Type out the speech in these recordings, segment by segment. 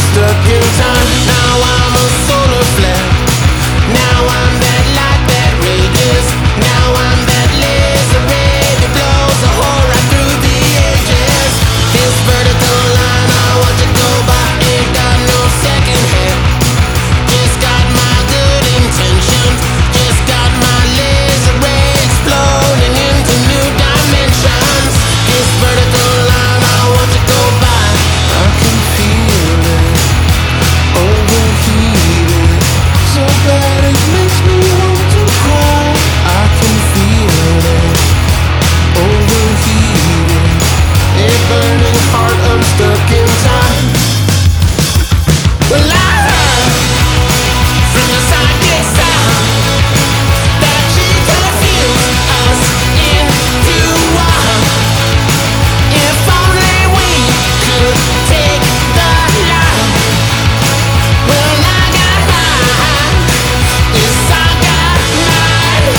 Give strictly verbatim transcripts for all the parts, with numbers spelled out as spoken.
stuck in time. Now I'm a solar flare. Now I'm that light that rages. Now I'm that laser ray that blows a hole right through the ages. This vertical line I want to go by ain't got no second hand. Just got my good intentions. Just got my laser ray exploding into new dimensions. This vertical line I want to go by. I can feel it overheated, so bad it makes me want to cry. I can feel it overheated, a burning heart, I'm stuck in time. Well, I heard from the psychic sound that she confused us into one. If only we could take the line. Well, I got mine. Yes, I got mine.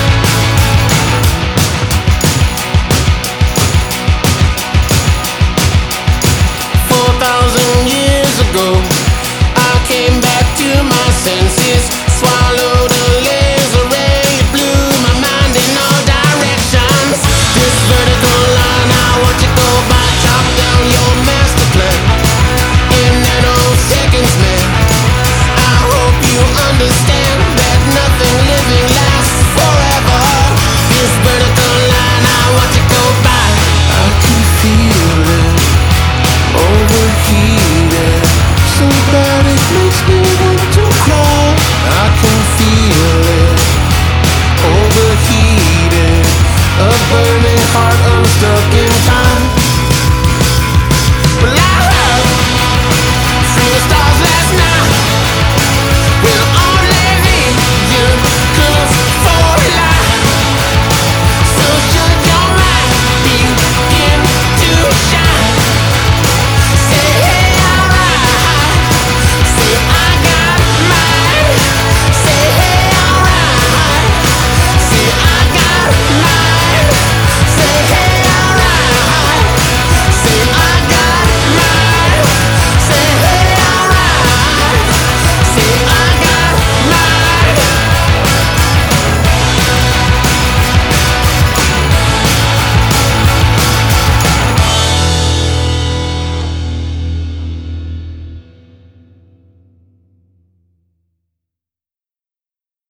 Four thousand years ago, I came back to my senses. Swallowed a laser ray, it blew my mind in all directions. This vertical line I want to go by. Chop down your master plan in nanoseconds, man. I hope you understand that nothing living lasts forever. This vertical line I want to go by. I can feel it overheated, so bad it makes me want to cry. I can feel it overheated, a burning heart, I'm stuck in time.